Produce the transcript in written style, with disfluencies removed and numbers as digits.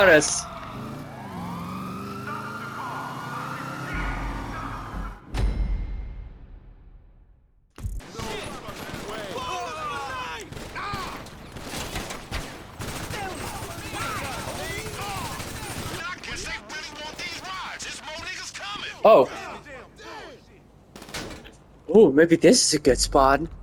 Us. Oh. Oh, maybe this is a good spot.